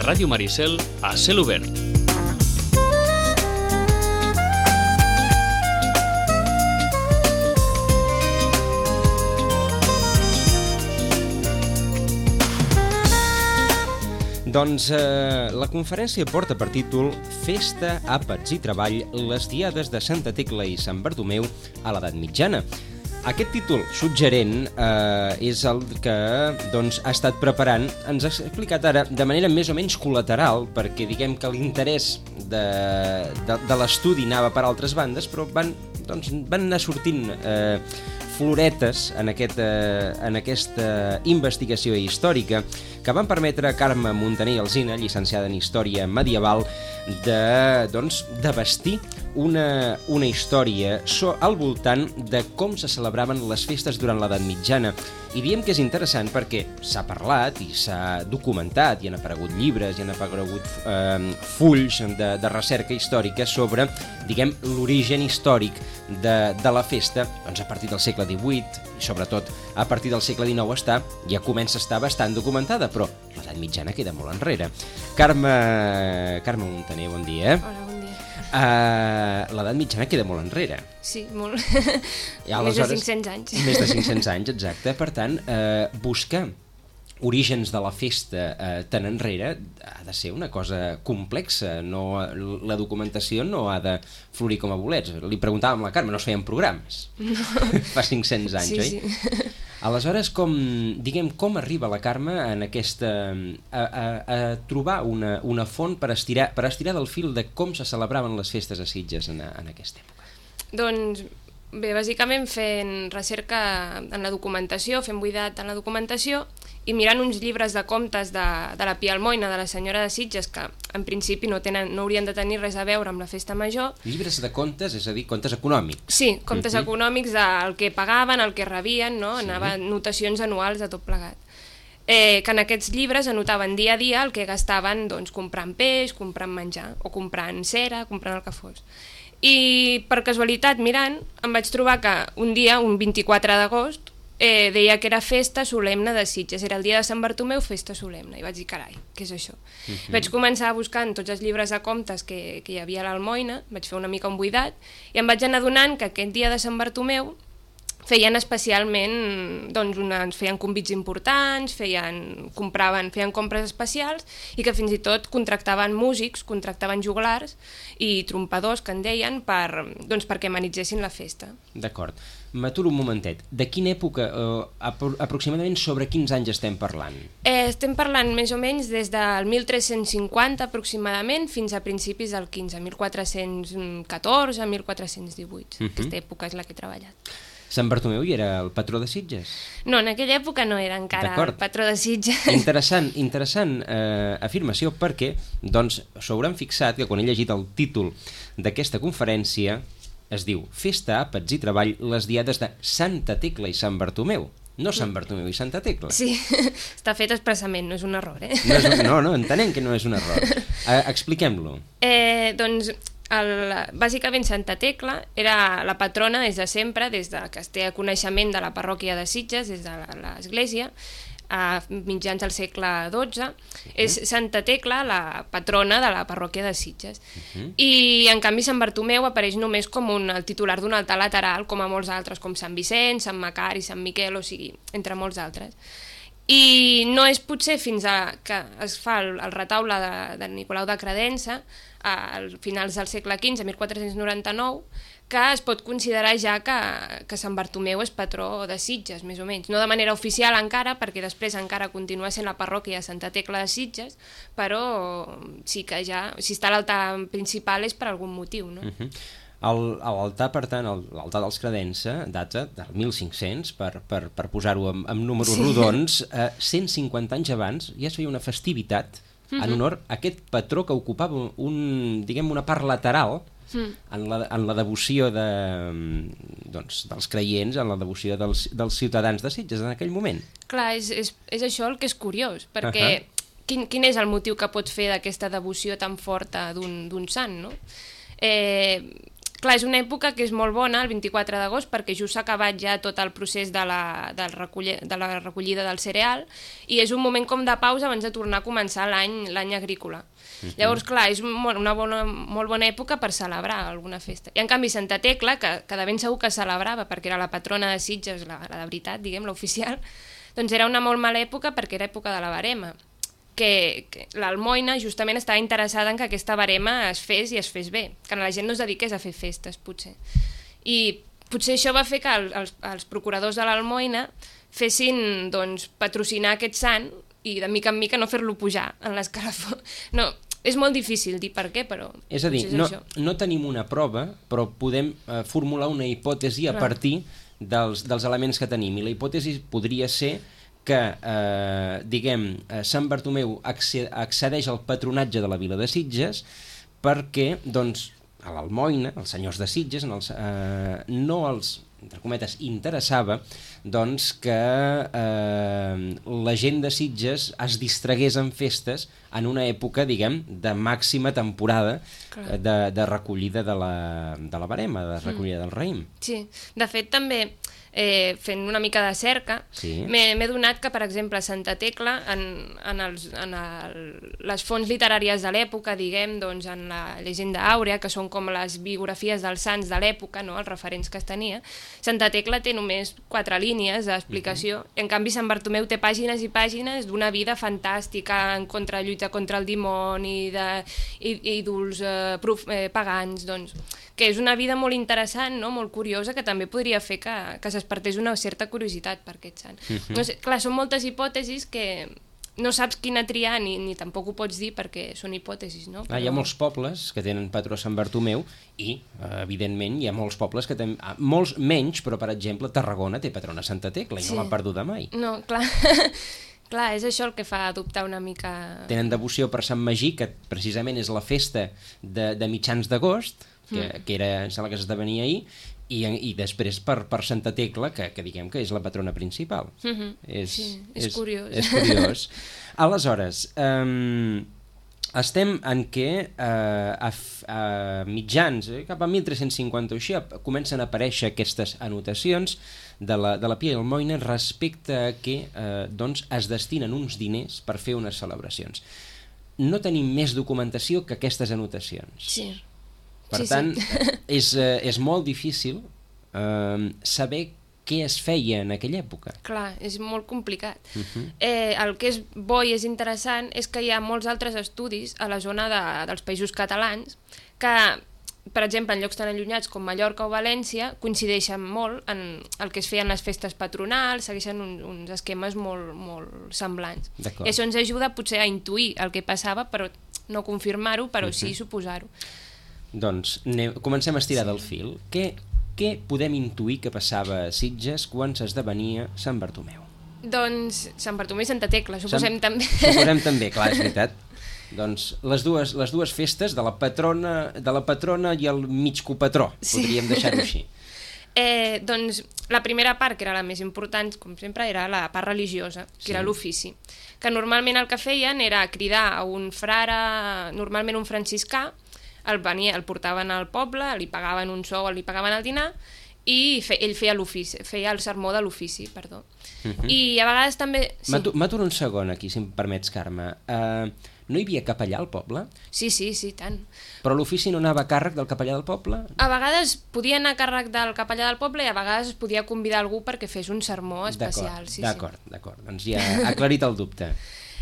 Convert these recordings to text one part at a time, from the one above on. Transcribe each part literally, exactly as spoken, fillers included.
Ràdio Maricel a cel obert. Doncs eh, la conferència porta per títol Festa, àpats i treball, les diades de Santa Tecla i Sant Bartomeu a l'edat mitjana. Aquest títol suggerent eh, és el que doncs, ha estat preparant, ens ha explicat ara de manera més o menys col·lateral, perquè diguem que l'interès de, de, de l'estudi anava per altres bandes, però van, doncs, van anar sortint eh, floretes en, aquest, eh, en aquesta investigació històrica que van permetre a Carme Montaner i Alsina, llicenciada en Història Medieval, de, doncs, de vestir una, una història so, al voltant de com se celebraven les festes durant l'edat mitjana. I diem que és interessant perquè s'ha parlat i s'ha documentat, i han aparegut llibres, i han aparegut eh, fulls de, de recerca històrica sobre, diguem, l'origen històric de, de la festa, doncs a partir del segle divuit, i sobretot a partir del segle dinou està, ja comença a estar bastant documentada, però l'edat mitjana queda molt enrere. Carme, Carme Montaner, bon dia. Hola, bon dia. Uh, l'edat mitjana queda molt enrere. Sí, molt. I més de cinc-cents anys. Més de cinc-cents anys, exacte. Per tant, uh, buscar orígens de la festa uh, tan enrere ha de ser una cosa complexa. No, la documentació no ha de florir com a bolets. Li preguntàvem a la Carme, no es feien programes. No. Fa cinc-cents anys, sí, oi? Sí. Aleshores, com, diguem, com arriba la Carme en aquesta, a, a, a trobar una, una font per estirar, per estirar del fil de com se celebraven les festes a Sitges en, en aquesta època? Doncs bé, bàsicament fent recerca en la documentació, fent buidat en la documentació i mirant uns llibres de contes de, de la Pia Almoina, de la senyora de Sitges, que en principi no, tenen, no haurien de tenir res a veure amb la festa major. Llibres de contes, és a dir, contes econòmics. Sí, contes uh-huh. econòmics del que pagaven, el que rebien, no? Sí. Anava notacions anuals de tot plegat. Eh, que en aquests llibres anotaven dia a dia el que gastaven doncs, comprant peix, comprant menjar, o comprant cera, comprant el que fos. I per casualitat, mirant, em vaig trobar que un dia, un vint-i-quatre d'agost, Eh, deia que era festa solemne de Sitges, era el dia de Sant Bartomeu, festa solemne, i vaig dir, carai, què és això? Uh-huh. Vaig començar a buscar en tots els llibres de contes que, que hi havia a l'Almoina, vaig fer una mica un buidat, i em vaig anar adonant que aquest dia de Sant Bartomeu feien especialment, doncs, una, ens feien convits importants, feien, compraven, feien compres especials, i que fins i tot contractaven músics, contractaven joglars i trompadors, que en deien, per, doncs, perquè amenitzessin la festa. D'acord. M'aturo un momentet. De quina època, eh, apro aproximadament sobre quins anys estem parlant? Eh, estem parlant més o menys des del mil tres-cents cinquanta aproximadament fins a principis del quinze, mil quatre-cents catorze, mil quatre-cents divuit. Uh-huh. Aquesta època és la que he treballat. Sant Bartomeu hi era el patró de Sitges? No, en aquella època no era encara el patró de Sitges. Interessant, interessant eh, afirmació, perquè doncs s'hauran fixat que quan he llegit el títol d'aquesta conferència es diu Festa, àpats i treball, les diades de Santa Tecla i Sant Bartomeu. No Sant Bartomeu i Santa Tecla. Sí, està fet expressament, no és un error, eh? No, és, no, no, entenem que no és un error. Eh, expliquem-lo. Eh, doncs, el, bàsicament Santa Tecla era la patrona des de sempre, des de que es té coneixement de la parròquia de Sitges, des de l'església, a mitjans del segle dotze, uh-huh. és Santa Tecla, la patrona de la parròquia de Sitges. Uh-huh. I, en canvi, Sant Bartomeu apareix només com un, el titular d'un altar lateral, com a molts altres, com Sant Vicent, Sant Macari, Sant Miquel, o sigui, entre molts altres. I no és potser fins a que es fa el, el retaule de, de Nicolau de Credença, a finals del segle quinze, mil quatre-cents noranta-nou, que es pot considerar ja que, que Sant Bartomeu és patró de Sitges, més o menys. No de manera oficial encara, perquè després encara continua sent la parròquia de Santa Tecla de Sitges, però sí que ja, si està a l'altar principal és per algun motiu, no? Uh-huh. L'altar, per tant, l'altar dels Credença data del mil cinc-cents, per, per, per posar-ho amb, amb números sí. rodons, eh, cent cinquanta anys abans ja es feia una festivitat uh-huh. en honor a aquest patró que ocupava un, diguem, una part lateral mm. en, la, en la devoció de, doncs, dels creients, en la devoció dels, dels ciutadans de Sitges en aquell moment. Clar, és, és, és això el que és curiós, perquè uh-huh. quin, quin és el motiu que pot fer d'aquesta devoció tan forta d'un sant, no? Eh... clar, és una època que és molt bona, el vint-i-quatre d'agost, perquè just s'ha acabat ja tot el procés de la, del recolli, de la recollida del cereal, i és un moment com de pausa abans de tornar a començar l'any l'any agrícola. Uh-huh. Llavors, clar, és una bona, molt bona època per celebrar alguna festa. I en canvi Santa Tecla, que, que de ben segur que celebrava, perquè era la patrona de Sitges, la, la de veritat, diguem, l'oficial, doncs era una molt mala època perquè era època de la verema. Que, que l'Almoina justament estava interessada en que aquesta barema es fes i es fes bé, que la gent no es dediqués a fer festes, potser. I potser això va fer que el, els, els procuradors de l'Almoina fessin, doncs, patrocinar aquest sant i de mica en mica no fer-lo pujar en l'escalafó. No, és molt difícil dir per què, però... És a dir, és no, això. no tenim una prova, però podem eh, formular una hipòtesi a Clar. partir dels, dels elements que tenim. I la hipòtesi podria ser que, eh, diguem, eh, Sant Bartomeu accedeix al patronatge de la vila de Sitges perquè, doncs, a l'Almoina, els senyors de Sitges, en els, eh, no els, entre cometes, interessava doncs, que eh, la gent de Sitges es distragués en festes en una època, diguem, de màxima temporada eh, de, de recollida de la, de la barema, de recollida mm. del raïm. Sí, de fet també... Eh, fent una mica de cerca, sí. m'he donat que, per exemple, a Santa Tecla, en, en, els, en el, les fonts literàries de l'època, diguem, doncs, en la llegenda àurea, que són com les biografies dels sants de l'època, no?, els referents que es tenia, Santa Tecla té només quatre línies d'explicació, uh-huh. en canvi Sant Bartomeu té pàgines i pàgines d'una vida fantàstica, en contra lluita contra el dimoni, de, i, ídols eh, prof, eh, pagans, doncs, que és una vida molt interessant, no?, molt curiosa, que també podria fer que, que s'espertés una certa curiositat per aquest sant. Uh-huh. No sé, clar, són moltes hipòtesis que no saps quina triar ni, ni tampoc ho pots dir perquè són hipòtesis, no? Però... Ah, hi ha molts pobles que tenen patró Sant Bartomeu i, evidentment, hi ha molts pobles que tenen... Molts menys, però, per exemple, Tarragona té patrona Santa Tecla i sí. no l'ha perduda mai. No, clar... Clar, és això el que fa adoptar una mica... Tenen devoció per Sant Magí, que precisament és la festa de, de mitjans d'agost, que, mm. que era, em sembla que s'esdevenia ahir, i, i després per, per Santa Tecla, que, que diguem que és la patrona principal. Mm-hmm. És, sí, és, és curiós. És curiós. Aleshores, um, estem en què uh, a, a mitjans, eh, cap a mil tres-cents cinquanta o així, comencen a aparèixer aquestes anotacions de la, de la Pia i Almoina respecte a què eh, doncs es destinen uns diners per fer unes celebracions. No tenim més documentació que aquestes anotacions. Sí. Per sí, tant, sí. és, eh, és molt difícil eh, saber què es feia en aquella època. Clar, és molt complicat. Uh-huh. eh, el que és bo i és interessant és que hi ha molts altres estudis a la zona de, dels països catalans que, per exemple, en llocs tan allunyats com Mallorca o València, coincideixen molt en el que es feien les festes patronals, segueixen un, uns esquemes molt, molt semblants. I això ens ajuda potser a intuir el que passava, però no confirmar-ho, però uh-huh. sí suposar-ho. Doncs anem, comencem a estirar sí. del fil. Què, què podem intuir que passava a Sitges quan s'esdevenia Sant Bartomeu? Doncs Sant Bartomeu i Santa Tecla, suposem Sant... també. Suposem també, clar, és veritat. Doncs les dues, les dues festes de la patrona, de la patrona i el mig copatró, sí. podríem deixar-ho així. Eh, doncs la primera part, que era la més important, com sempre, era la part religiosa, que sí. era l'ofici, que normalment el que feien era cridar a un frare, normalment un franciscà, el, venia, el portaven al poble, li pagaven un sou, li pagaven el dinar, i fe, ell feia l'ofici, feia el sermó de l'ofici, perdó. Uh-huh. I a vegades també... Sí. M'aturo un segon aquí, si em permets, Carme. Uh, no hi havia capellà al poble? Sí, sí, sí, tant. Però l'ofici no anava a càrrec del capellà del poble? A vegades podia anar a càrrec del capellà del poble i a vegades es podia convidar algú perquè fes un sermó especial. D'acord, sí, d'acord, sí. d'acord. Doncs ja ha aclarit el dubte.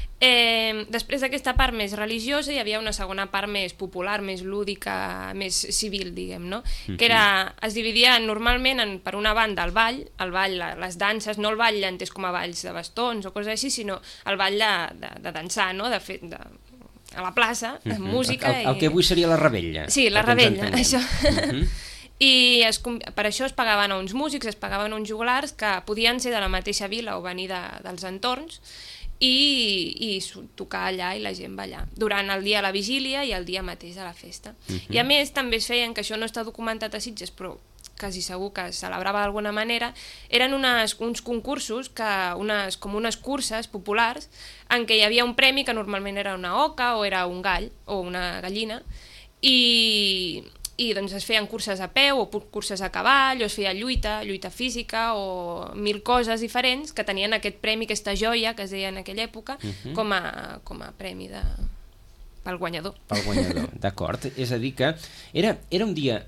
Eh, després d'aquesta part més religiosa hi havia una segona part més popular, més lúdica, més civil, diguem, no? Uh-huh. Que era, es dividia normalment en, per una banda el ball, el ball, les danses, no el ball entès com a balls de bastons o coses així, sinó el ball de, de, de dansar, no? De fer, de, a la plaça, de uh-huh. música... El, el, el que avui seria la rebella. Sí, la rebella, això. Uh-huh. I es, per això es pagaven a uns músics, es pagaven a uns joglars que podien ser de la mateixa vila o venir de, dels entorns, i, i tocar allà i la gent ballar durant el dia a la vigília i el dia mateix de la festa. Uh-huh. I a més també es feien, que això no està documentat a Sitges però quasi segur que es celebrava d'alguna manera, eren unes, uns concursos, que, unes, com unes curses populars en què hi havia un premi que normalment era una oca o era un gall o una gallina i i doncs es feien curses a peu o curses a cavall, o es feia lluita, lluita física o mil coses diferents que tenien aquest premi, aquesta joia que es deia en aquella època, uh-huh. com, a, com a premi de... pel guanyador. Pel guanyador, d'acord. És a dir que era, era un dia,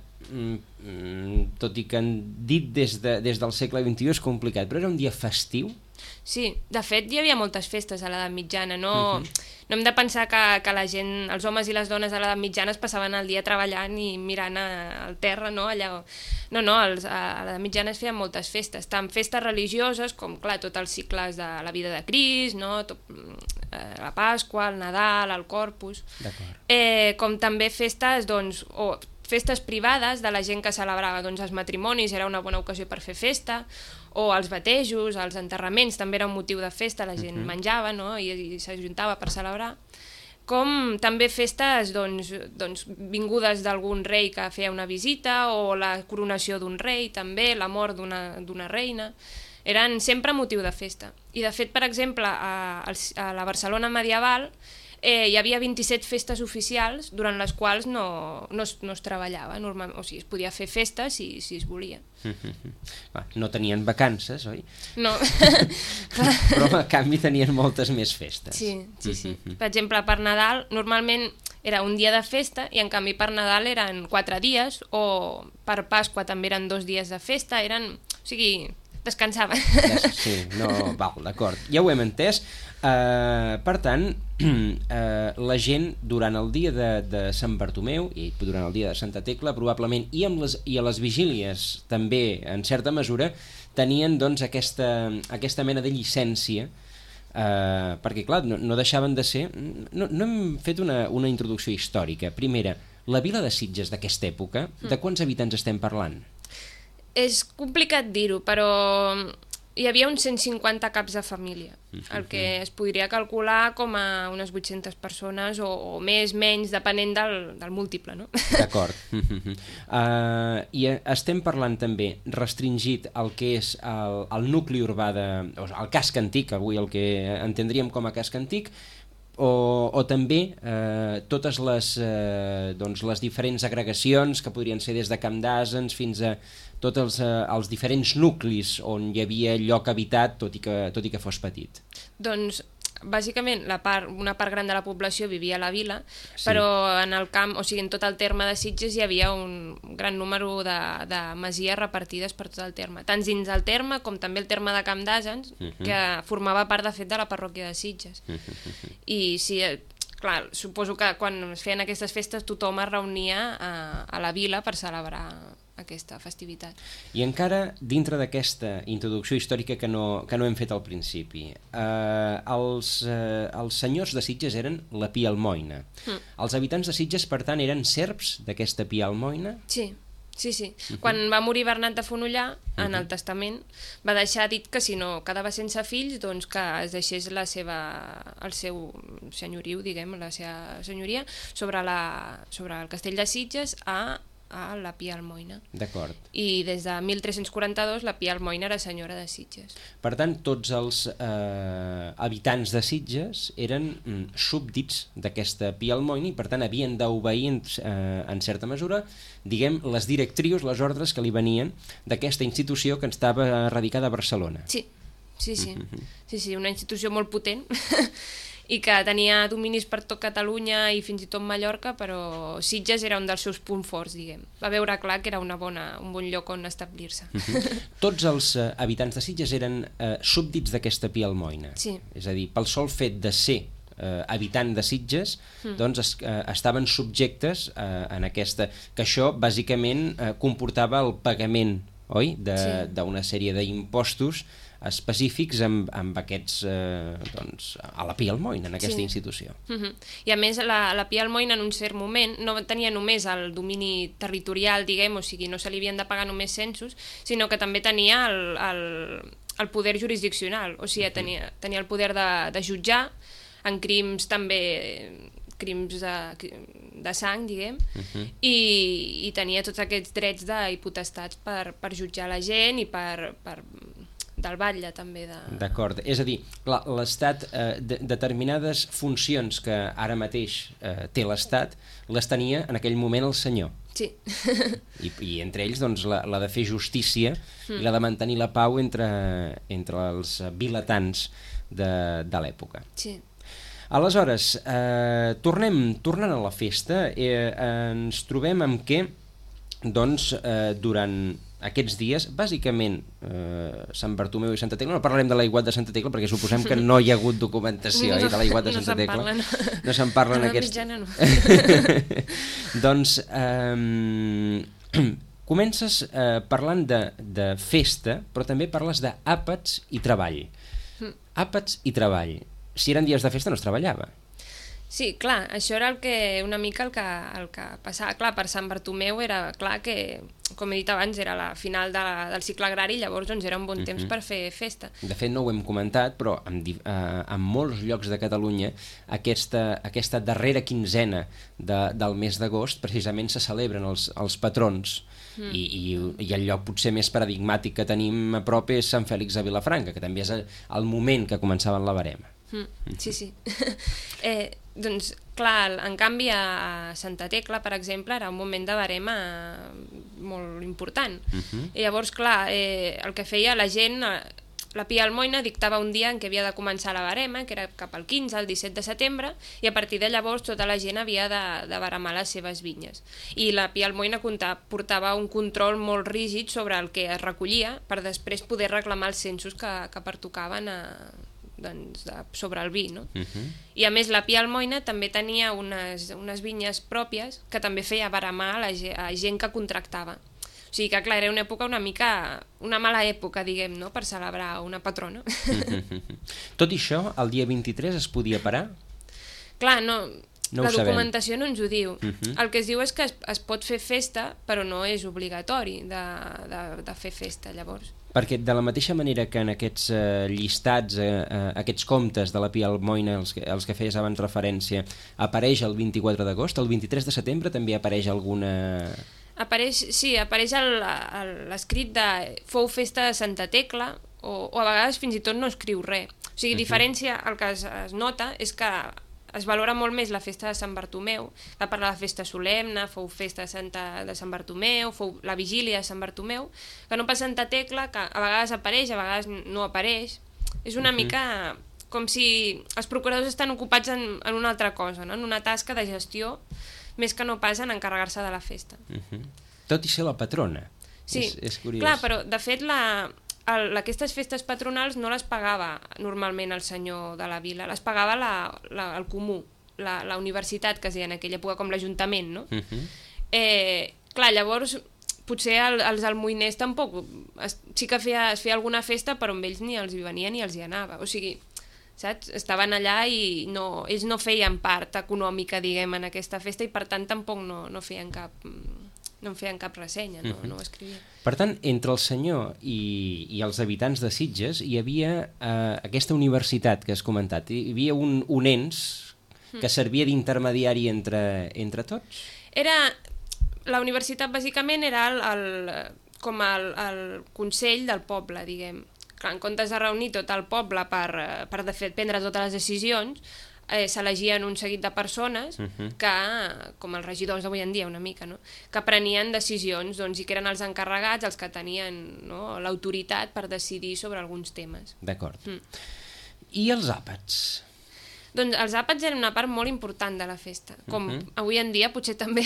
mm, tot i que han dit des, de, des del segle vint-i-u és complicat, però era un dia festiu? Sí, de fet hi havia moltes festes a l'edat mitjana, no, uh-huh. no hem de pensar que, que la gent, els homes i les dones a l'edat mitjana es passaven el dia treballant i mirant al terra, no? Allà, no, no, els, a l'edat mitjana es feien moltes festes, tant festes religioses com, clar, tots els cicles de la vida de Crist, no? Tot, eh, la Pasqua, el Nadal, el Corpus, eh, com també festes, doncs, o festes privades de la gent que celebrava, doncs els matrimonis era una bona ocasió per fer festa, o els batejos, els enterraments també era un motiu de festa, la gent uh-huh. menjava, no? I, i s'ajuntava per celebrar, com també festes doncs, doncs, vingudes d'algun rei que feia una visita, o la coronació d'un rei també, la mort d'una d'una reina, eren sempre motiu de festa. I de fet, per exemple, a, a la Barcelona medieval eh, hi havia vint-i-set festes oficials durant les quals no, no, es, no es treballava, normal, o sigui, es podia fer festes si, si es volia. No tenien vacances, oi? No. Però a canvi tenien moltes més festes. Sí, sí, sí. Per exemple, per Nadal normalment era un dia de festa i en canvi per Nadal eren quatre dies, o per Pasqua també eren dos dies de festa, eren... O sigui, descansava. Sí, no, val, d'acord. Ja ho hem entès. Uh, per tant, uh, la gent durant el dia de, de Sant Bartomeu i durant el dia de Santa Tecla probablement, i, amb les, i a les vigílies també en certa mesura, tenien doncs aquesta, aquesta mena de llicència, uh, perquè clar, no, no deixaven de ser... No, no hem fet una, una introducció històrica. Primera, la vila de Sitges d'aquesta època, de quants habitants estem parlant? És complicat dir-ho, però hi havia uns cent cinquanta caps de família, el que es podria calcular com a unes vuit-centes persones o, o més, menys, depenent del, del múltiple, no? D'acord. uh, I estem parlant també restringit el que és el, el nucli urbà de... O sigui, el casc antic, avui el que entendríem com a casc antic, o, o també eh, totes les, eh, doncs les diferents agregacions que podrien ser des de Camp d'Asens fins a tots els, eh, els diferents nuclis on hi havia lloc habitat, tot i que, tot i que fos petit. Doncs bàsicament la part, una part gran de la població vivia a la vila, sí. Però en el camp, o sigui en tot el terme de Sitges hi havia un gran número de, de masies repartides per tot el terme, tant dins el terme com també el terme de Camp d'Asens, uh-huh. que formava part de fet de la parròquia de Sitges. Uh-huh. I sí, clar, suposo que quan es feien aquestes festes tothom es reunia a, a la vila per celebrar aquesta festivitat. I encara dintre d'aquesta introducció històrica que no, que no hem fet al principi, eh, els, eh, els senyors de Sitges eren la Pia Almoina. Mm. Els habitants de Sitges, per tant, eren serfs d'aquesta Pia Almoina? Sí, sí, sí. Uh-huh. Quan va morir Bernat de Fonollar, en uh-huh. el testament, va deixar dit que si no quedava sense fills, doncs que es deixés la seva, el seu senyoriu, diguem, la seva senyoria, sobre, la, sobre el castell de Sitges a a la Pia Almoina. D'acord. I des de mil tres-cents quaranta-dos la Pia Almoina era senyora de Sitges. Per tant, tots els eh, habitants de Sitges eren mm, súbdits d'aquesta Pia Almoina i per tant havien d'obeir en, eh, en certa mesura, diguem, les directrius, les ordres que li venien d'aquesta institució que estava radicada a Barcelona. Sí, sí, sí. Mm-hmm. Sí, sí, una institució molt potent i que tenia dominis per tot Catalunya i fins i tot Mallorca, però Sitges era un dels seus punts forts, diguem. Va veure clar que era una bona, un bon lloc on establir-se. Uh-huh. Tots els uh, habitants de Sitges eren uh, súbdits d'aquesta Pia Almoina. Sí. És a dir, pel sol fet de ser uh, habitant de Sitges, mm. doncs es, uh, estaven subjectes uh, en aquesta... Que això, bàsicament, uh, comportava el pagament, oi?, d'una sí. sèrie d'impostos específics amb, amb aquests eh, doncs, a la Pia Almoina, en aquesta sí. institució. Uh-huh. I a més la, la Pia Almoina en un cert moment no tenia només el domini territorial, diguem, o sigui, no se li havien de pagar només censos, sinó que també tenia el, el, el poder jurisdiccional, o sigui, tenia, tenia el poder de, de jutjar en crims també crims de, de sang, diguem, uh-huh. i, i tenia tots aquests drets i potestats per, per jutjar la gent i per... per del batlle també. De... D'acord, és a dir, l'Estat, eh, de, determinades funcions que ara mateix eh, té l'Estat, les tenia en aquell moment el senyor. Sí. I, i entre ells doncs, la, la de fer justícia mm. i la de mantenir la pau entre, entre els vilatans de, de l'època. Sí. Aleshores, eh, tornem, tornant a la festa, eh, ens trobem amb què doncs, eh, durant aquests dies, bàsicament eh, Sant Bartomeu i Santa Tecla, no parlarem de l'aiguat de Santa Tecla perquè suposem que no hi ha hagut documentació no, eh, de l'aiguat de Santa no Tecla. Parla, no. no se'n parla en aquests... Mitjana, no. Doncs eh, comences eh, parlant de, de festa, però també parles d'àpats i treball. Mm. Àpats i treball. Si eren dies de festa no es treballava. Sí, clar, això era el que, una mica el que, el que passava. Clar, per Sant Bartomeu era clar que, com he dit abans, era la final de, del cicle agrari, llavors doncs, era un bon temps uh-huh. per fer festa. De fet, no ho hem comentat, però en, eh, en molts llocs de Catalunya aquesta, aquesta darrera quinzena de, del mes d'agost precisament se celebren els, els patrons mm. i, i, i el lloc potser més paradigmàtic que tenim a prop és Sant Fèlix a Vilafranca, que també és el moment que començaven la verema. Mm, sí, sí. eh, doncs, clar, en canvi a Santa Tecla, per exemple, era un moment de verema molt important. Uh-huh. I llavors, clar, eh, el que feia la gent, la Pia Almoina dictava un dia en què havia de començar la verema, que era cap al quinze, al disset de setembre, i a partir de llavors tota la gent havia de, de veremar les seves vinyes. I la Pia Almoina portava un control molt rígid sobre el que es recollia per després poder reclamar els censos que, que pertocaven a... doncs, de, sobre el vi, no? Uh-huh. I a més la Pia Almoina també tenia unes, unes vinyes pròpies que també feia veremar a, la, a gent que contractava. O sigui que, clar, era una època una mica... una mala època, diguem, no?, per celebrar una patrona. Uh-huh. Tot i això, el dia vint-i-tres es podia parar? Clar, no... No la documentació no ens ho diu. Uh-huh. El que es diu és que es, es pot fer festa, però no és obligatori de, de, de fer festa, llavors. Perquè de la mateixa manera que en aquests eh, llistats, eh, eh, aquests comptes de la Pia Almoina, els que, els que feies abans referència, apareix el vint-i-quatre d'agost, el vint-i-tres de setembre també apareix alguna... Apareix, sí, apareix l'escrit de fou festa de Santa Tecla, o, o a vegades fins i tot no escriu res. O sigui, uh-huh. diferència, el que es, es nota és que es valora molt més la festa de Sant Bartomeu, va parlar de festa solemne, fou festa de, Santa, de Sant Bartomeu, fou la vigília de Sant Bartomeu, que no per Santa Tecla, que a vegades apareix, a vegades no apareix. És una uh-huh. mica com si els procuradors estan ocupats en, en una altra cosa, no? En una tasca de gestió, més que no pas en encarregar-se de la festa. Uh-huh. Tot i ser la patrona. Sí, és, és curiós. Clar, però de fet la... El, aquestes festes patronals no les pagava normalment el senyor de la vila, les pagava la, la, el comú, la, la universitat que es deia en aquella època, com l'Ajuntament, no? Uh-huh. eh, clar, llavors potser el, els almoiners tampoc, es, sí que feia, es feia alguna festa però amb ells ni els hi venia ni els hi anava, o sigui, saps? Estaven allà i no, ells no feien part econòmica, diguem, en aquesta festa i per tant tampoc no, no feien cap... no en feien cap ressenya, no, uh-huh. no ho escrivia. Per tant, entre el senyor i, i els habitants de Sitges hi havia eh, aquesta universitat que has comentat, hi havia un, un ens que servia d'intermediari entre, entre tots? Era... La universitat bàsicament era el, el, com el, el consell del poble, diguem. Clar, en comptes de reunir tot el poble per, per de fet prendre totes les decisions, Eh, s'elegien un seguit de persones uh-huh. que, com els regidors d'avui en dia una mica, no? Que prenien decisions doncs, i que eren els encarregats, els que tenien, no, l'autoritat per decidir sobre alguns temes. D'acord. Mm. I els àpats? Doncs els àpats eren una part molt important de la festa, com uh-huh. avui en dia potser també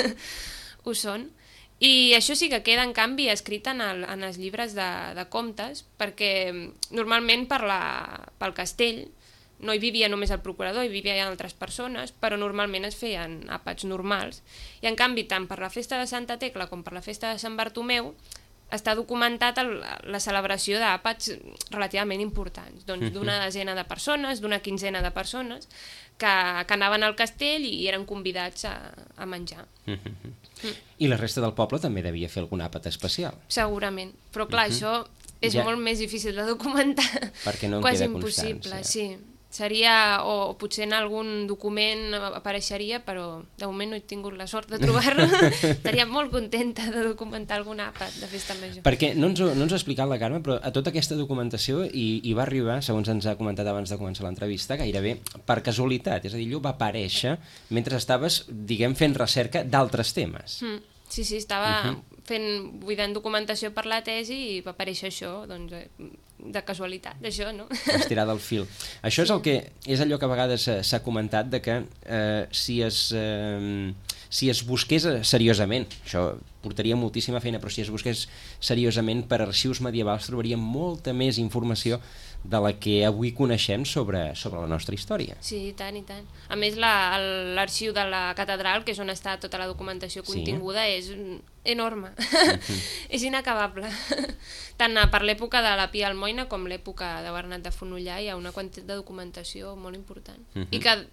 ho són. I això sí que queda, en canvi, escrit en, el, en els llibres de, de contes, perquè normalment per la, pel castell no hi vivia només el procurador, hi vivia altres persones, però normalment es feien àpats normals. I en canvi, tant per la festa de Santa Tecla com per la festa de Sant Bartomeu, està documentat el, la celebració d'àpats relativament importants, doncs d'una desena de persones, d'una quinzena de persones, que, que anaven al castell i eren convidats a, a menjar. Mm. I la resta del poble també devia fer algun àpat especial? Segurament, però clar, uh-huh. això és ja. molt més difícil de documentar. Perquè no en quasi queda impossible, constància. Sí. Seria, o potser en algun document apareixeria, però de moment no he tingut la sort de trobar-lo. Estaria molt contenta de documentar algun àpat de festa major. Perquè no ens, ho, no ens ho ha explicat la Carme, però a tota aquesta documentació hi, hi va arribar, segons ens ha comentat abans de començar l'entrevista, gairebé per casualitat. És a dir, allò va aparèixer mentre estaves, diguem, fent recerca d'altres temes. Mm. Sí, sí, estava uh -huh. fent, buidant documentació per la tesi i va aparèixer això, doncs, de casualitat, d'això, no? Estirar del fil. Això és el que és allò que a vegades s'ha comentat, de que eh, si es eh, si es busqués seriosament, això portaria moltíssima feina, però si es busqués seriosament per arxius medievals trobaríem molta més informació de la que avui coneixem sobre, sobre la nostra història. Sí, i tant, i tant. A més, l'arxiu de la catedral, que és on està tota la documentació continguda, sí. és enorme. Uh-huh. És inacabable. Tant per l'època de la Pia Almoina com l'època de Bernat de Fonollà hi ha una quantitat de documentació molt important. Uh-huh. I que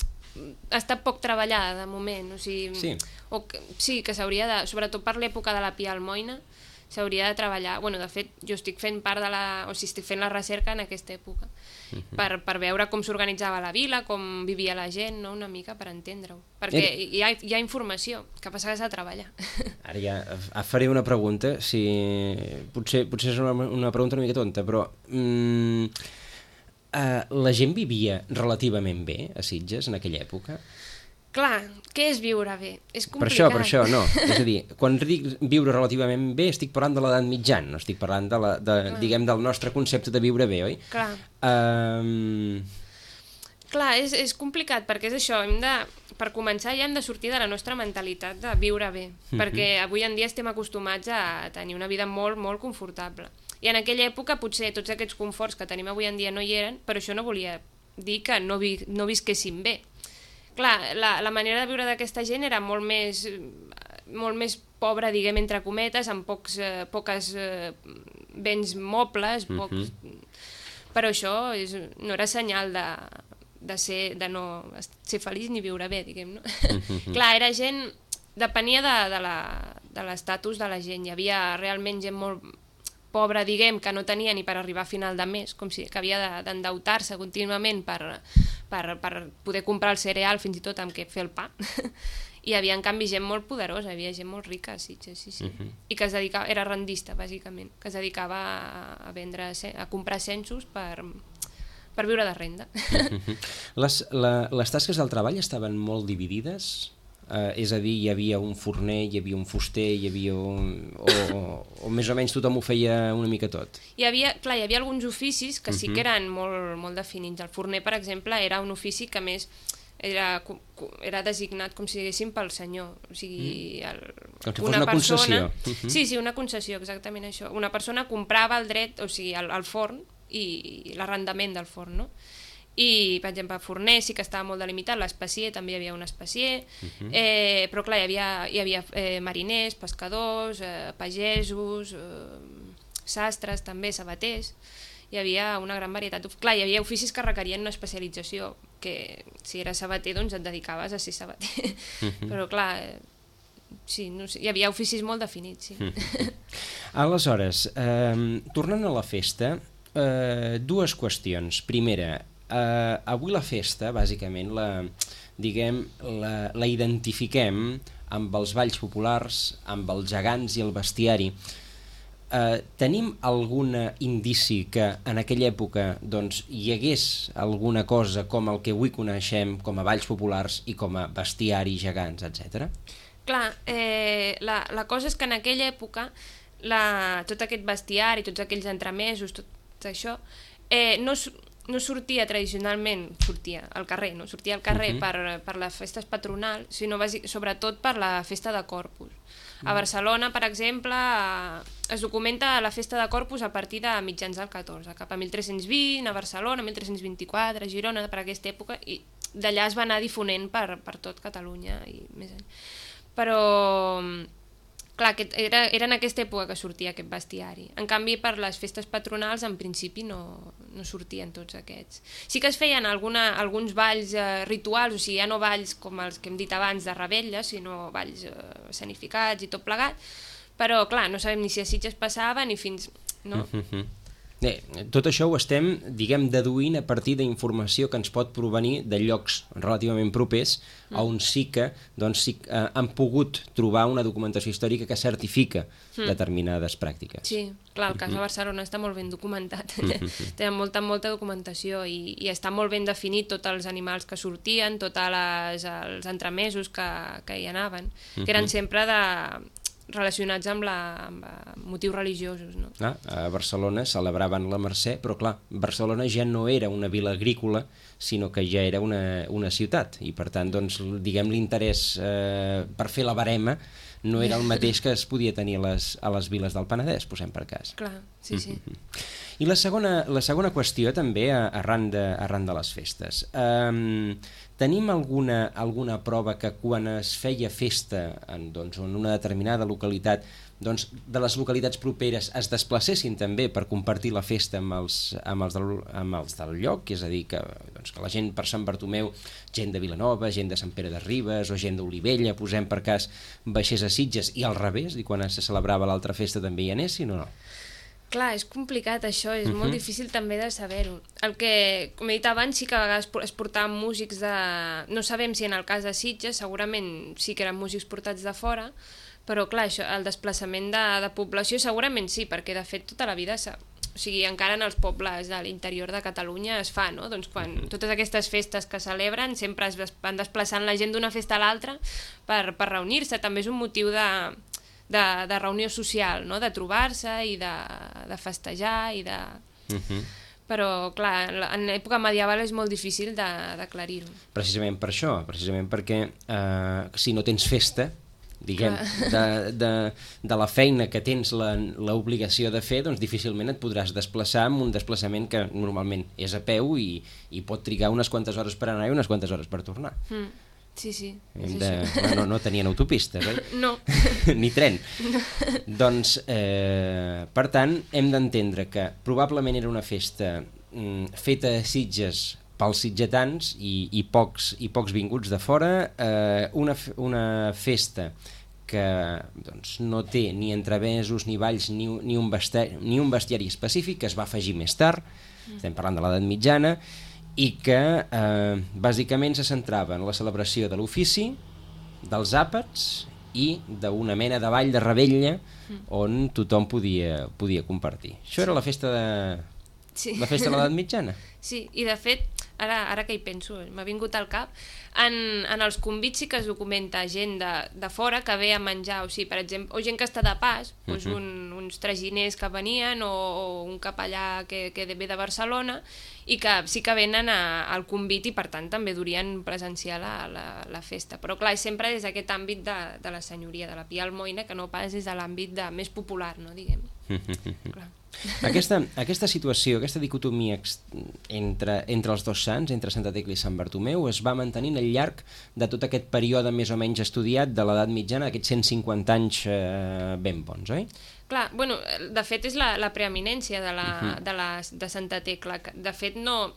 està poc treballada de moment. O sigui, sí. O que, sí, que s'hauria de... Sobretot per l'època de la Pia Almoina, s'hauria de treballar, bueno, de fet jo estic fent part de la, o sigui, estic fent la recerca en aquesta època, uh-huh. per, per veure com s'organitzava la vila, com vivia la gent, no? Una mica per entendre-ho, perquè Era... hi, ha, hi ha informació, que passa que s'ha de treballar. Ara ja faré una pregunta, si potser, potser és una, una pregunta una mica tonta, però mm, uh, la gent vivia relativament bé a Sitges en aquella època? Clar, què és viure bé? És complicat. Per això, per això, no. És a dir, quan dic viure relativament bé, estic parlant de l'edat mitjana, no estic parlant de la, de, diguem, del nostre concepte de viure bé, oi? Clar. Um... Clar, és, és complicat, perquè és això, hem de, per començar ja hem de sortir de la nostra mentalitat de viure bé, mm-hmm. perquè avui en dia estem acostumats a tenir una vida molt, molt confortable. I en aquella època potser tots aquests conforts que tenim avui en dia no hi eren, però això no volia dir que no, vi, no visquéssim bé. Clar, la, la manera de viure d'aquesta gent era molt més, molt més pobra, diguem, entre cometes, amb pocs, eh, poques eh, béns mobles, pocs... Mm-hmm. Però això és, no era senyal de, de, ser, de no ser feliç ni viure bé, diguem, no? Mm-hmm. Clar, era gent... Depenia de, de la, de l'estatus de la gent. Hi havia realment gent molt pobra, diguem, que no tenia ni per arribar a final de mes, com si que havia d'endeutar-se contínuament per, per, per poder comprar el cereal, fins i tot amb què fer el pa. I hi havia, en canvi, gent molt poderosa, hi havia gent molt rica a Sitges, sí, sí. Uh-huh. I que es dedicava, era rendista, bàsicament, que es dedicava a, vendre, a comprar censos per, per viure de renda. Uh-huh. les, la, les tasques del treball estaven molt dividides? Uh, és a dir, hi havia un forner, hi havia un fuster, hi havia un... o, o, o més o menys tothom ho feia una mica tot? Hi havia, clar, hi havia alguns oficis que sí que eren molt, molt definits. El forner, per exemple, era un ofici que més era, era designat, com si diguéssim, pel senyor. O sigui, el, com si fos una, una persona, concessió. Uh-huh. Sí, sí, una concessió, exactament això. Una persona comprava el dret, o sigui, el, el forn i l'arrendament del forn, no? I, per exemple, forner sí que estava molt delimitat, l'especier també hi havia un especier, uh-huh. eh, però clar, hi havia, hi havia eh, mariners, pescadors, eh, pagesos, eh, sastres també, sabaters, hi havia una gran varietat. Clar, hi havia oficis que requerien una especialització, que si eres sabater doncs et dedicaves a ser sabater, uh-huh. però clar, eh, sí, no sé, hi havia oficis molt definits, sí. Uh-huh. Aleshores, eh, tornant a la festa, eh, dues qüestions. Primera, Uh, avui la festa, bàsicament, la, diguem, la, la identifiquem amb els balls populars, amb els gegants i el bestiari. Uh, tenim algun indici que en aquella època doncs, hi hagués alguna cosa com el que avui coneixem com a balls populars i com a bestiari, gegants, etcètera? Clar, eh, la, la cosa és que en aquella època la, tot aquest bestiari, tots aquells entremesos, tot això, eh, no no sortia tradicionalment, sortia al carrer, no sortia al carrer uh-huh. per, per les festes patronals, sinó bàsic, sobretot per la festa de Corpus. A Barcelona, per exemple, es documenta la festa de Corpus a partir de mitjans del catorze, cap a mil tres-cents vint, a Barcelona, mil tres-cents vint-i-quatre, a Girona, per aquesta època, i d'allà es va anar difonent per, per tot Catalunya i més enllà. Però... Clar, era, era en aquesta època que sortia aquest bestiari. En canvi, per les festes patronals, en principi, no, no sortien tots aquests. Sí que es feien alguna, alguns balls eh, rituals, o sigui, ja no balls com els que hem dit abans de revetlla, sinó balls eh, escenificats i tot plegat, però, clar, no sabem ni si a Sitges passava ni fins... No? Mm-hmm. Bé, tot això ho estem, diguem, deduint a partir d'informació que ens pot provenir de llocs relativament propers mm. on sí que doncs, sí, eh, han pogut trobar una documentació històrica que certifica mm. determinades pràctiques. Sí, clar, el cas de Barcelona està molt ben documentat. Mm-hmm. Té molta, molta documentació i, i està molt ben definit tots els animals que sortien, tots els entremesos que, que hi anaven, mm-hmm. que eren sempre de... relacionats amb, la, amb motius religiosos. No? Ah, a Barcelona celebraven la Mercè, però clar, Barcelona ja no era una vila agrícola, sinó que ja era una, una ciutat, i per tant, doncs, diguem, l'interès eh, per fer la barema no era el mateix que es podia tenir a les, a les viles del Penedès, posem per cas. Clar, sí, sí. Mm-hmm. I la segona, la segona qüestió també arran de, arran de les festes. Um, tenim alguna, alguna prova que quan es feia festa en, doncs, en una determinada localitat, doncs, de les localitats properes es desplacessin també per compartir la festa amb els, amb els, del, amb els del lloc, és a dir, que, doncs, que la gent per Sant Bartomeu, gent de Vilanova, gent de Sant Pere de Ribes o gent d'Olivella, posem per cas, baixés a Sitges, i al revés, i quan se celebrava l'altra festa també hi anessin o no? Clar, és complicat això, és uh-huh. molt difícil també de saber-ho. El que, com he dit abans, sí que a vegades es portaven músics de... No sabem si en el cas de Sitges, segurament sí que eren músics portats de fora, però clar, això, el desplaçament de, de població segurament sí, perquè de fet tota la vida... O sigui, encara en els pobles de l'interior de Catalunya es fa, no? Doncs quan totes aquestes festes que celebren sempre es van desplaçant la gent d'una festa a l'altra per, per reunir-se. També és un motiu de... De, de reunió social, no? De trobar-se i de, de festejar i de... Uh-huh. Però, clar, en l'època medieval és molt difícil d'aclarir-ho. Precisament per això, precisament perquè eh, si no tens festa, diguem, de, de, de la feina que tens l'obligació de fer, doncs difícilment et podràs desplaçar amb un desplaçament que normalment és a peu i, i pot trigar unes quantes hores per anar i unes quantes hores per tornar. Mm. Sí, sí, és de... això. No, no tenien autopistes, oi? No. Ni tren. No. Doncs, eh, per tant, hem d'entendre que probablement era una festa mm, feta a Sitges pels sitgetans i, i, pocs, i pocs vinguts de fora, eh, una, una festa que doncs, no té ni entrevesos, ni balls, ni, ni, un bestiari, ni un bestiari específic, que es va afegir més tard, mm. estem parlant de l'edat mitjana, i que eh, bàsicament se centrava en la celebració de l'ofici, dels àpats i d'una mena de ball de revetlla on tothom podia, podia compartir. Això era la festa de, sí. la festa de l'edat mitjana. Sí, i de fet, ara, ara que hi penso, m'ha vingut al cap, en, en els convits sí que es documenta gent de, de fora que ve a menjar, o sigui, per exemple, o gent que està de pas, doncs uh-huh. un, uns traginers que venien, o, o un capellà que, que ve de Barcelona, i que sí que venen a, al convit i per tant també durien presenciar la, la, la festa. Però clar, és sempre des d'aquest àmbit de, de la senyoria, de la pia almoina, que no pas des de l'àmbit de, més popular, no, diguem. Clar. Aquesta, aquesta situació, aquesta dicotomia entre, entre els dos sants, entre Santa Tecla i Sant Bartomeu, es va mantenint al llarg de tot aquest període més o menys estudiat de l'edat mitjana, aquests cent cinquanta anys eh, ben bons, oi? Clar, bueno, de fet és la, la preeminència de, la, uh-huh. de, la, de Santa Tecla. De fet no,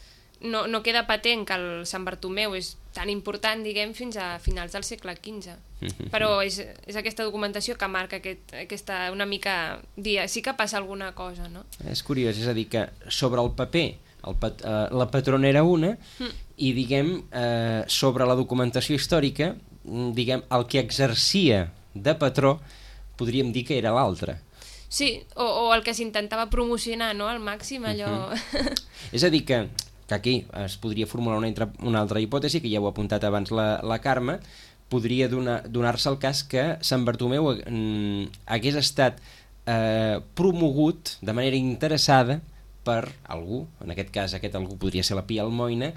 no, no queda patent que el Sant Bartomeu és tan important, diguem, fins a finals del segle quinze. Uh-huh. Però és, és aquesta documentació que marca aquest, aquesta una mica dia. Sí que passa alguna cosa, no? És curiós, és a dir, que sobre el paper el pat, eh, la patrona era una uh-huh. i, diguem, eh, sobre la documentació històrica, diguem, el que exercia de patró podríem dir que era l'altre. Sí, o, o el que s'intentava promocionar, no?, al màxim, allò... Uh-huh. És a dir, que, que aquí es podria formular una, altra, una altra hipòtesi, que ja ho ha apuntat abans la, la Carme, podria donar, donar-se el cas que Sant Bartomeu mm, hagués estat eh, promogut de manera interessada per algú, en aquest cas aquest algú podria ser la Pia Almoina,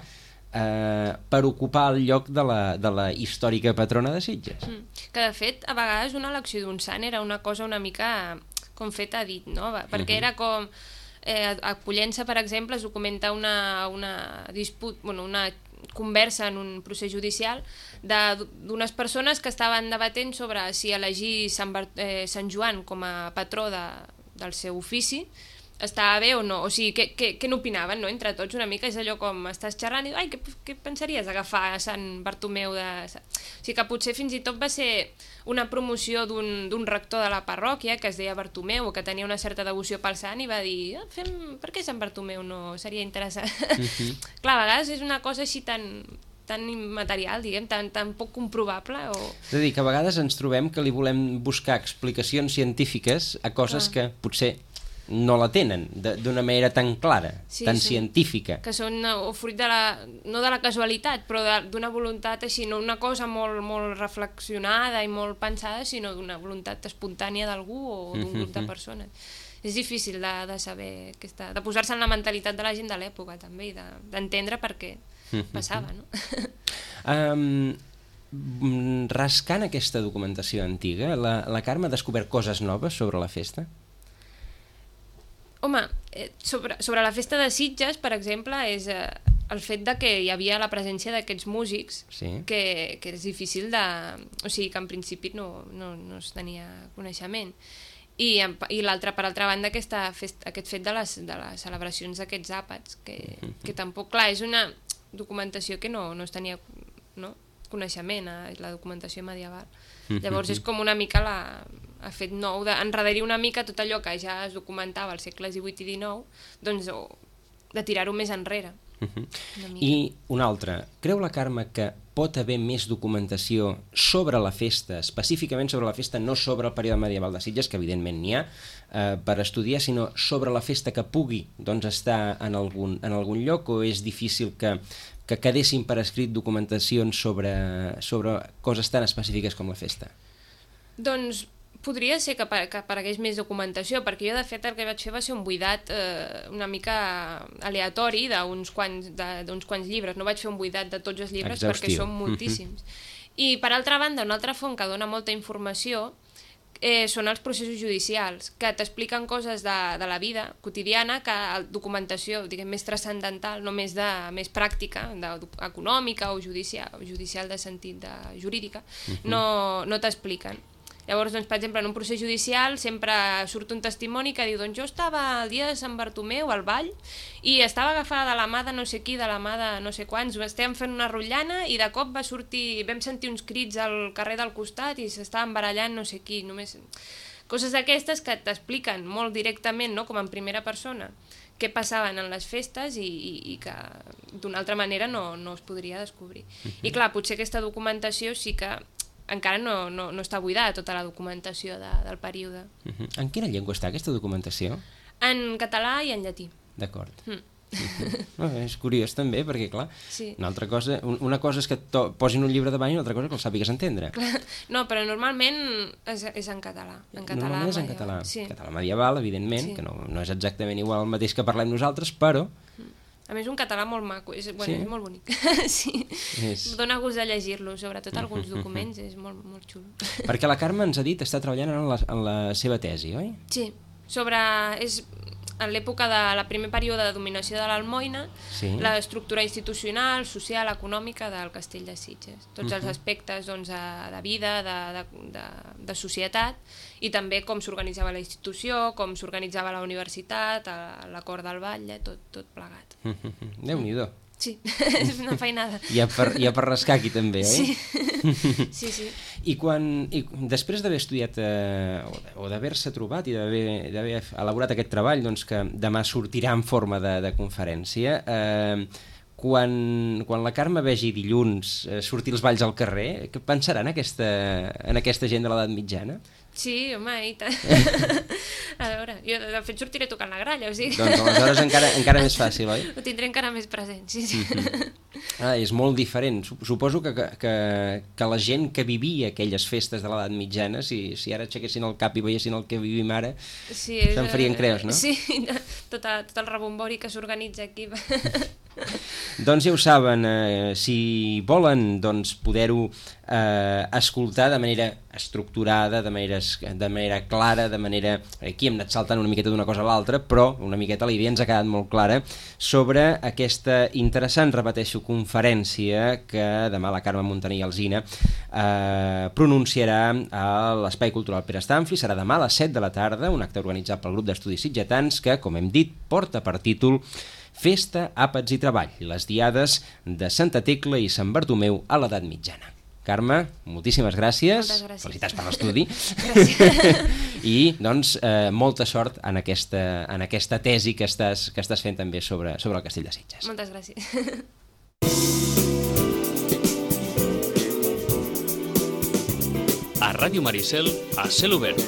Eh, per ocupar el lloc de la, de la històrica patrona de Sitges. Mm. Que de fet a vegades una elecció d'un sant era una cosa una mica com feta a dit, no? Perquè era com eh, a Pollença, per exemple, es documenta una, una disput, bueno, una conversa en un procés judicial d'unes persones que estaven debatent sobre si elegir Sant, Bart, eh, Sant Joan com a patró de, del seu ofici estava bé o no, o sigui, què, què, què n'opinaven, no?, entre tots una mica, és allò com estàs xerrant i ai, què, què pensaries agafar a Sant Bartomeu de... O sigui que potser fins i tot va ser una promoció d'un rector de la parròquia que es deia Bartomeu o que tenia una certa devoció pel sant i va dir, ah, fem... per què Sant Bartomeu no seria interessant? Uh-huh. Clar, a vegades és una cosa així tan... tan immaterial, diguem, tan, tan poc comprovable. O... És a dir, que a vegades ens trobem que li volem buscar explicacions científiques a coses ah. que potser no la tenen d'una manera tan clara, sí, tan sí. científica. Que són o fruit de la, no de la casualitat, però d'una voluntat així, no una cosa molt, molt reflexionada i molt pensada, sinó d'una voluntat espontània d'algú o d'un grup de persones. És difícil de, de saber, aquesta, de posar-se en la mentalitat de la gent de l'època també, i d'entendre de, per què passava, no? um, rascant aquesta documentació antiga, la, la Carme ha descobert coses noves sobre la festa? Home, eh, sobre, sobre la festa de Sitges, per exemple, és eh, el fet de que hi havia la presència d'aquests músics, sí. que, que és difícil de... O sigui, que en principi no, no, no es tenia coneixement. I, i l'altra, per altra banda, aquesta fest, aquest fet de les, de les celebracions d'aquests àpats, que, que tampoc, clar, és una documentació que no, no es tenia, no, coneixement, eh, la documentació medieval. Llavors és com una mica la... ha fet nou, d'enredarir una mica tot allò que ja es documentava als segles divuit i dinou, doncs o, de tirar-ho més enrere. Uh-huh. Una I una altra, creu la Carme que pot haver més documentació sobre la festa, específicament sobre la festa, no sobre el període medieval de Sitges, que evidentment n'hi ha, eh, per estudiar, sinó sobre la festa que pugui doncs, estar en algun, en algun lloc, o és difícil que, que quedessin per escrit documentacions sobre, sobre coses tan específiques com la festa? Doncs podria ser que, que aparegués més documentació, perquè jo de fet el que vaig fer va ser un buidat eh, una mica aleatori d'uns quants, quants llibres, no vaig fer un buidat de tots els llibres exhaustiu. Perquè són moltíssims. Mm-hmm. I per altra banda, una altra font que dona molta informació eh, són els processos judicials, que t'expliquen coses de, de la vida quotidiana que la documentació, diguem, més transcendental, no més, de, més pràctica, de, econòmica o judicial, o judicial de sentit de jurídica, mm-hmm. no, no t'expliquen. Llavors, doncs, per exemple, en un procés judicial sempre surt un testimoni que diu doncs jo estava el dia de Sant Bartomeu al ball i estava agafada de la mà de no sé qui, de la mà de no sé quants, estàvem fent una rotllana i de cop va sortir, vam sentir uns crits al carrer del costat i s'estaven barallant no sé qui, només... Coses d'aquestes que t'expliquen molt directament, no?, com en primera persona, què passaven en les festes i, i, i que d'una altra manera no, no es podria descobrir. Uh-huh. I clar, potser aquesta documentació sí que encara no, no, no està buidada tota la documentació de, del període. Uh-huh. En quina llengua està aquesta documentació? En català i en llatí. D'acord. Mm. Uh-huh. No, és curiós també, perquè clar, sí. una altra cosa, una cosa és que posin un llibre davant i una altra cosa és que el sàpigues entendre. Clar. No, però normalment és, és en català. En català normalment és en català. Sí. Català medieval, evidentment, sí. que no, no és exactament igual el mateix que parlem nosaltres, però... A més, un català molt maco, és, bueno, sí? és molt bonic. Sí. És... Dóna gust de llegir-lo, sobretot alguns documents, és molt, molt xulo. Perquè la Carme ens ha dit està treballant en la, en la seva tesi, oi? Sí, sobre... És en l'època de la primer període de dominació de l'Almoina, sí. l'estructura institucional, social, econòmica del castell de Sitges. Tots uh-huh. els aspectes doncs, de vida, de, de, de, de societat, i també com s'organitzava la institució, com s'organitzava la universitat, la cort del batlle, tot, tot plegat. Uh-huh. Déu-n'hi-do. Sí, és una feinada. Hi ha per, hi ha per rascar aquí també, oi? Sí, sí, sí. I, quan, i després d'haver estudiat eh, o d'haver-se trobat i d'haver elaborat aquest treball, doncs, que demà sortirà en forma de, de conferència, eh, quan, quan la Carme vegi dilluns eh, sortir els balls al carrer, què pensarà en aquesta, en aquesta gent de l'edat mitjana? Sí, home, i tant. A veure, jo de fet sortiré tocant la gralla, o sigui... Doncs aleshores encara, encara més fàcil, oi? Ho tindré encara més present, sí, sí. Mm-hmm. Ah, és molt diferent. Suposo que, que, que la gent que vivia aquelles festes de l'edat mitjana, si, si ara aixequessin el cap i veiessin el que vivim ara, sí, se'n farien creus, no? Sí, tot, a, tot el rebombori que s'organitza aquí. Doncs ja ho saben, eh, si volen doncs, poder-ho eh, escoltar de manera estructurada, de manera, de manera clara, de manera... Aquí hem anat saltant una miqueta d'una cosa a l'altra, però una miqueta la idea ens ha quedat molt clara sobre aquesta interessant, repeteixo, conferència que demà la Carme Montaner i Alsina eh, pronunciarà a l'Espai Cultural Pere Estamfli. Serà demà a les set de la tarda, un acte organitzat pel grup d'estudis sitgetans que, com hem dit, porta per títol Festa, àpats i treball, les diades de Santa Tecla i Sant Bartomeu a l'edat mitjana. Carme, moltíssimes gràcies. Moltes gràcies. Felicitats per l'estudi. Gràcies. I, doncs, eh, molta sort en aquesta, en aquesta tesi que estàs, que estàs fent també sobre, sobre el Castell de Sitges. Moltes gràcies. A Ràdio Maricel, a cel obert.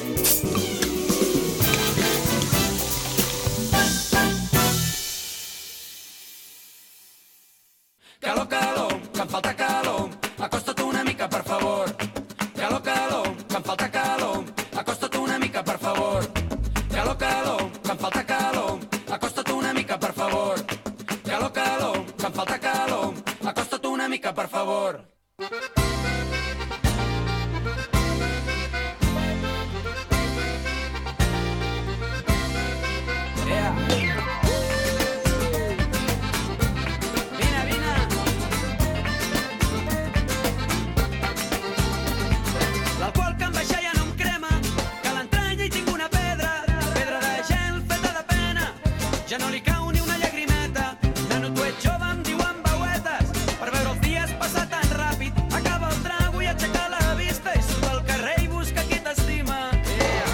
Calor, calor, que em falta calor, acosta't una mica, per favor. Calor, calor, que em falta calor, acosta't una mica, per favor. Calor, calor, que em falta calor, acosta't una mica, per favor. Calor, calor, que em falta calor, acosta't una mica, per favor. Yeah. Vine, vine. L'alcohol que em baixa ja no em crema, que l'entranya hi tinc una pedra, pedra de gel feta de pena, ja no li cau ni una llagrimeta. Nano, tu ets jove, em diuen veuetes, per veure els dies passar tan ràpid. Acaba el trago i aixecar la vista i surt al carrer i busca qui t'estima. Yeah.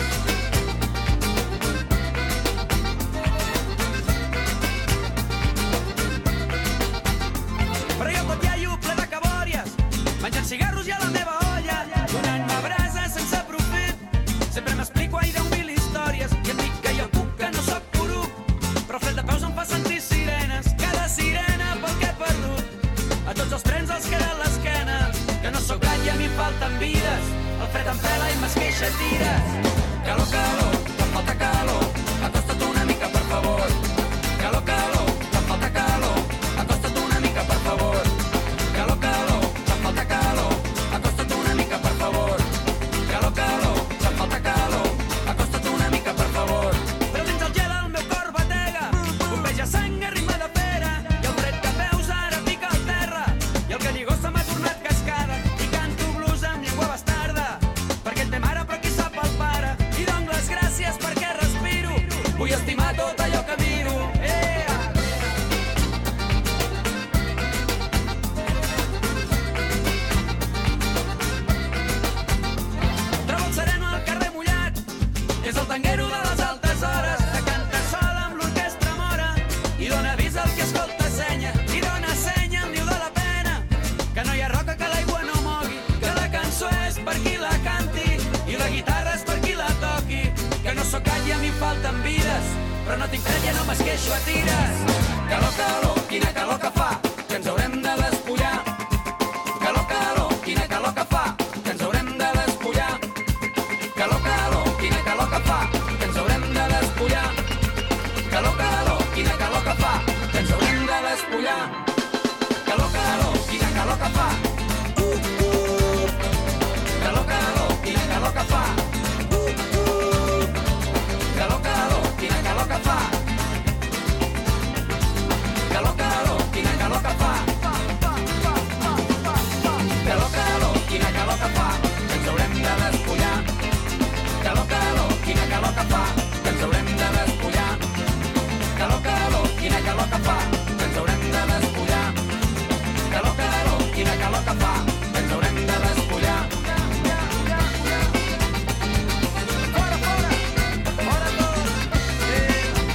Però jo tot iaio ple de cabòries, menjant cigarros i a la meva olla, donant-me brasa sense profit. Sempre m'explico ai deu mil històries i em dic que jo puc, que no sóc poruc, però el fred de peus em fa sentir sirenes, cada sirena pel que he perdut. A tots els trens els queda l'esquena, que no sóc gat i a mi em falten vides, el fred em pela i m'esqueixa tires. Calor, calor, que em falta calor, acosta't una mica, per favor. Calor, calor, que em falta calor, acosta't una mica, per favor. Calor, calor, que em falta calor, acosta't una mica, per favor. Calor, calor, que em falta calor, acosta't una mica, per favor. Però dins el gel el meu cor batega, bombeja sang a ritme de pera, i el fred de peus ara pica al terra, i el galligó se m'ha tornat cascada, i canto blues amb llengua bastarda, perquè et té mare però qui sap el pare, i dono les gràcies perquè respiro, vull estimar tot allò que miro. Eh! Trobo el sereno al carrer mullat, és el tanguero de les altes hores, que canta sol amb l'orquestra mora, i dona avís al qui escolta senya, i dona senya em diu de la pena, que no hi ha roca que l'aigua no mogui, que la cançó és per qui la canti, i la guitarra és per qui la toqui, que no sóc gat i a mi em falten vides, però no tinc fred, ja no m'esqueixo a tires. Calor, calor, quina calor que fa, que ens haurem de despullar. Calor, calor, quina calor que fa, que ens haurem de despullar. Calor, calor, quina calor que fa, que ens haurem de despullar. Calor, calor, quina calor que fa, que ens haurem de despullar. Calor, calor, quina calor que fa. Calor, calor, quina calor que fa. Calor, calor, quina calor que fa. Calor, calor, quina calor que fa. Calor, calor, quina calor que fa, que ens haurem de despullar. Calor, calor, quina calor que fa, que ens haurem de despullar. Calor, calor, quina calor que fa, que ens haurem de despullar. Calor, calor, quina calor que fa, que ens haurem de despullar. Fora, fora, fora tot. Eh.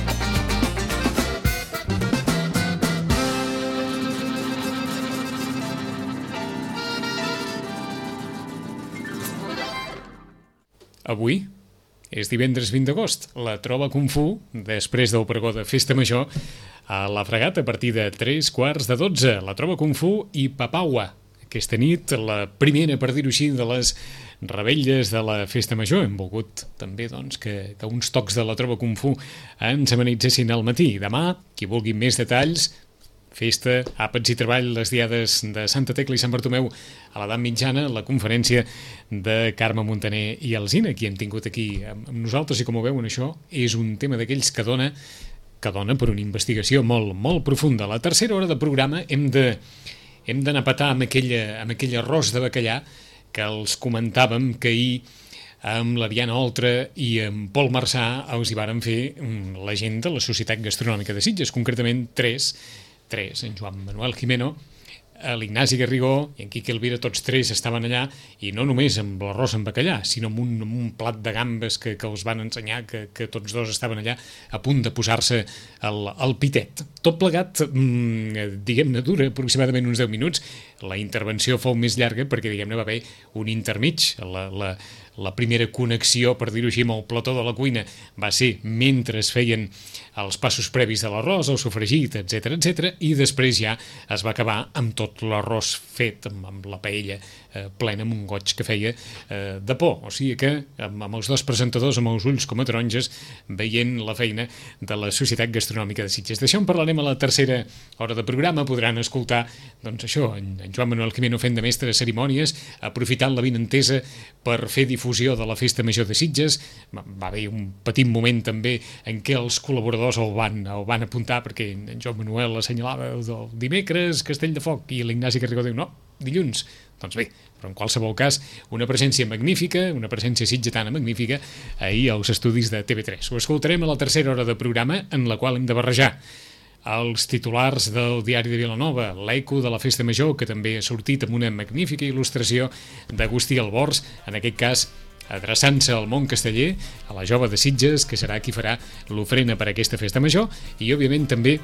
Avui és divendres vint d'agost, la Trova Kung Fu, després del pregó de Festa Major, a la Fregat a partir de tres quarts de dotze. La Trova Kung Fu i Papaua. Aquesta nit, la primera, per dir-ho així, de les revetlles de la Festa Major. Hem volgut també doncs, que, que uns tocs de la Trova Kung Fu ens amenitzessin al matí. Demà, qui vulgui més detalls, Festa, àpats i treball, les diades de Santa Tecla i Sant Bartomeu a l'edat mitjana, la conferència de Carme Montaner i Alsina, qui hem tingut aquí amb nosaltres, i com ho veuen, això és un tema d'aquells que dona, que dona per una investigació molt, molt profunda. A la tercera hora de programa hem de, hem d'anar a petar amb, aquella, amb aquell arròs de bacallà que els comentàvem que ahir amb la Diana Oltra i amb Pol Marçà els hi varen fer la gent de la Societat Gastronòmica de Sitges, concretament tres, tres, en Joan Manuel Jimeno, l'Ignasi Garrigó i en Quique Elvira, tots tres estaven allà, i no només amb l'arròs amb bacallà, sinó amb un, amb un plat de gambes que, que els van ensenyar, que, que tots dos estaven allà a punt de posar-se el, el pitet. Tot plegat, mmm, diguem-ne, dura aproximadament uns deu minuts. La intervenció fou més llarga perquè, diguem-ne, va haver un intermig. La, la, la primera connexió, per dir-ho així, amb el plató de la cuina va ser mentre es feien els passos previs de l'arròs, el sofregit, etcètera, etcètera, i després ja es va acabar amb tot l'arròs fet, amb, amb la paella eh, plena, amb un goig que feia eh, de por. O sigui que, amb, amb els dos presentadors, amb els ulls com a taronges, veient la feina de la Societat Gastronòmica de Sitges. D'això en parlarem a la tercera hora de programa. Podran escoltar, doncs això, en, en Joan Manuel Jimeno fent de mestre de cerimònies, aprofitant la vinentesa per fer difusió de la Festa Major de Sitges. Va haver un petit moment també en què els col·laboradors el van, el van apuntar, perquè en Joan Manuel assenyalava el dimecres Castell de Foc i l'Ignasi Garrigó diu no, dilluns. Doncs bé, però en qualsevol cas una presència magnífica, una presència sitgetana magnífica ahir als estudis de T V tres. Ho escoltarem a la tercera hora de programa, en la qual hem de barrejar els titulars del Diari de Vilanova, l'eco de la Festa Major, que també ha sortit amb una magnífica il·lustració d'Agustí Albors, en aquest cas adreçant-se al món casteller, a la jove de Sitges, que serà qui farà l'ofrena per a aquesta Festa Major, i òbviament també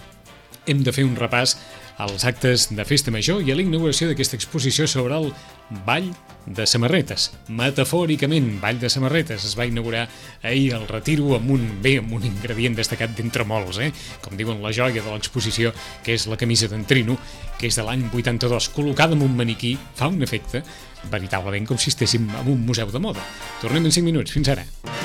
hem de fer un repàs als actes de Festa Major i a la inauguració d'aquesta exposició sobre el Ball de Samarretes. Metafòricament, Ball de Samarretes. Es va inaugurar ahir al Retiro amb un, bé, amb un ingredient destacat d'entre molts, eh? Com diuen, la joia de l'exposició, que és la camisa d'en Trino, que és de l'any vuitanta-dos, col·locada en un maniquí, fa un efecte veritablement com si estéssim en un museu de moda. Tornem en cinc minuts. Fins ara.